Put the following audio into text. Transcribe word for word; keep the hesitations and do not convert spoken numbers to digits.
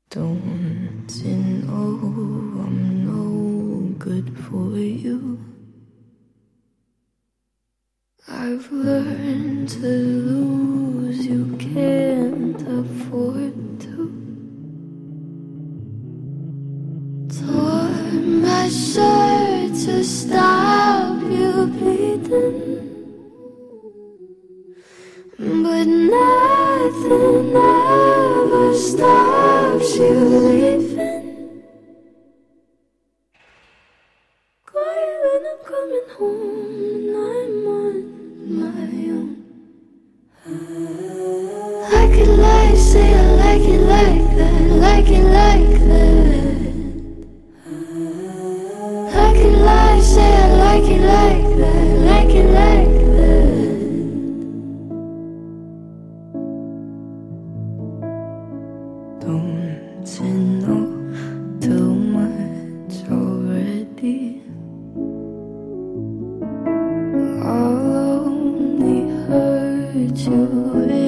Don't you know I'm no good for you? I've learned to lose, you can't afford to. Tore my shirt to stop you bleeding, but nothing ever stops you leaving. Quiet when I'm coming home and I'm on my own. Like it like, say I like it like that, like it like that. Like it like, say I like it like that, like it like that. Don't you know too much already? I'll only hurt you